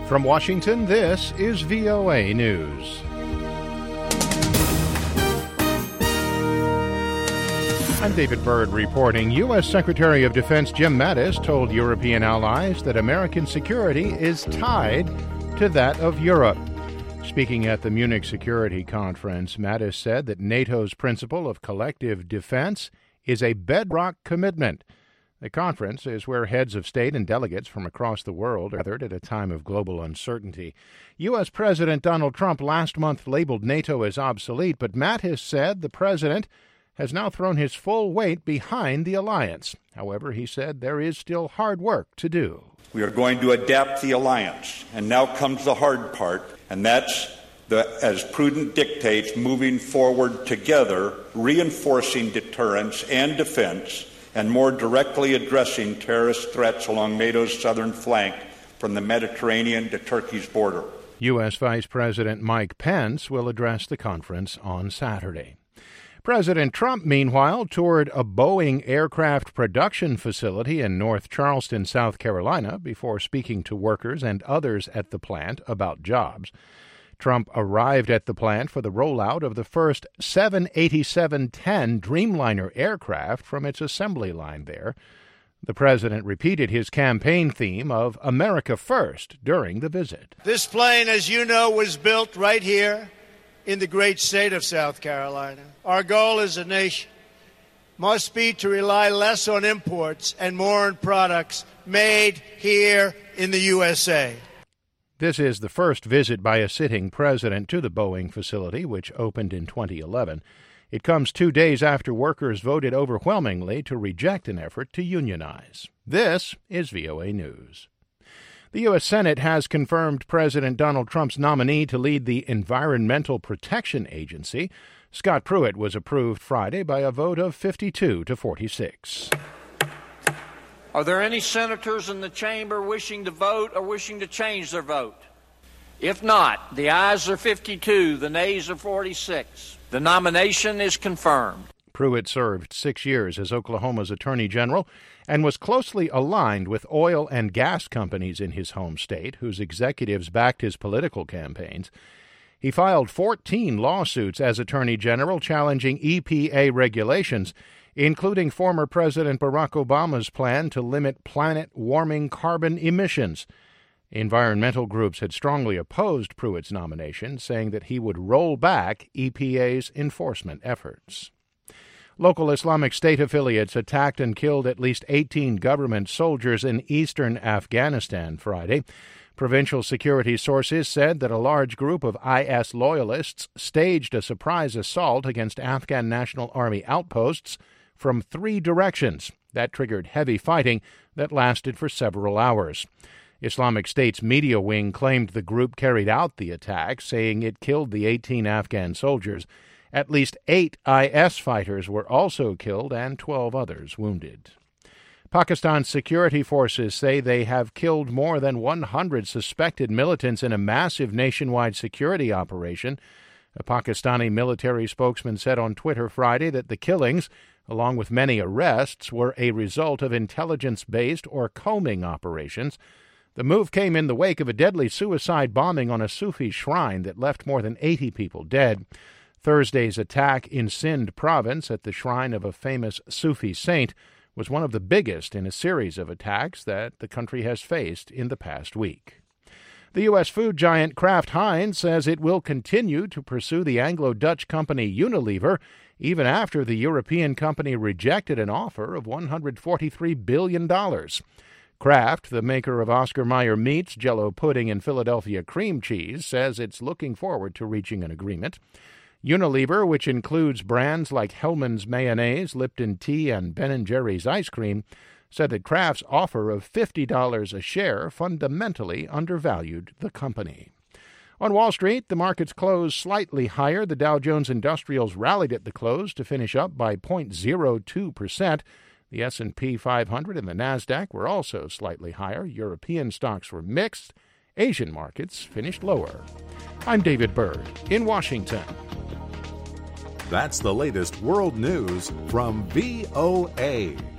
From Washington, this is VOA News. I'm David Byrd reporting. U.S. Secretary of Defense Jim Mattis told European allies that American security is tied to that of Europe. Speaking at the Munich Security Conference, Mattis said that NATO's principle of collective defense is a bedrock commitment. The conference is where heads of state and delegates from across the world are gathered at a time of global uncertainty. U.S. President Donald Trump last month labeled NATO as obsolete, but Mattis said the president has now thrown his full weight behind the alliance. However, he said there is still hard work to do. We are going to adapt the alliance, and now comes the hard part, and that's as prudent dictates, moving forward together, reinforcing deterrence and defense, and more directly addressing terrorist threats along NATO's southern flank from the Mediterranean to Turkey's border. U.S. Vice President Mike Pence will address the conference on Saturday. President Trump, meanwhile, toured a Boeing aircraft production facility in North Charleston, South Carolina, before speaking to workers and others at the plant about jobs. Trump arrived at the plant for the rollout of the first 787-10 Dreamliner aircraft from its assembly line there. The president repeated his campaign theme of America First during the visit. This plane, as you know, was built right here in the great state of South Carolina. Our goal as a nation must be to rely less on imports and more on products made here in the USA. This is the first visit by a sitting president to the Boeing facility, which opened in 2011. It comes 2 days after workers voted overwhelmingly to reject an effort to unionize. This is VOA News. The U.S. Senate has confirmed President Donald Trump's nominee to lead the Environmental Protection Agency. Scott Pruitt was approved Friday by a vote of 52 to 46. Are there any senators in the chamber wishing to vote or wishing to change their vote? If not, the ayes are 52, the nays are 46. The nomination is confirmed. Pruitt served 6 years as Oklahoma's Attorney General and was closely aligned with oil and gas companies in his home state, whose executives backed his political campaigns. He filed 14 lawsuits as Attorney General challenging EPA regulations, including former President Barack Obama's plan to limit planet-warming carbon emissions. Environmental groups had strongly opposed Pruitt's nomination, saying that he would roll back EPA's enforcement efforts. Local Islamic State affiliates attacked and killed at least 18 government soldiers in eastern Afghanistan Friday. Provincial security sources said that a large group of IS loyalists staged a surprise assault against Afghan National Army outposts from 3 directions. That triggered heavy fighting that lasted for several hours. Islamic State's media wing claimed the group carried out the attack, saying it killed the 18 Afghan soldiers. At least 8 IS fighters were also killed and 12 others wounded. Pakistan's security forces say they have killed more than 100 suspected militants in a massive nationwide security operation. A Pakistani military spokesman said on Twitter Friday that the killings, along with many arrests, were a result of intelligence-based or combing operations. The move came in the wake of a deadly suicide bombing on a Sufi shrine that left more than 80 people dead. Thursday's attack in Sindh province at the shrine of a famous Sufi saint was one of the biggest in a series of attacks that the country has faced in the past week. The U.S. food giant Kraft Heinz says it will continue to pursue the Anglo-Dutch company Unilever even after the European company rejected an offer of $143 billion. Kraft, the maker of Oscar Mayer meats, Jell-O pudding, and Philadelphia cream cheese, says it's looking forward to reaching an agreement. Unilever, which includes brands like Hellmann's mayonnaise, Lipton tea, and Ben & Jerry's ice cream, said that Kraft's offer of $50 a share fundamentally undervalued the company. On Wall Street, the markets closed slightly higher. The Dow Jones Industrials rallied at the close to finish up by 0.02%. The S&P 500 and the Nasdaq were also slightly higher. European stocks were mixed. Asian markets finished lower. I'm David Byrd in Washington. That's the latest world news from VOA.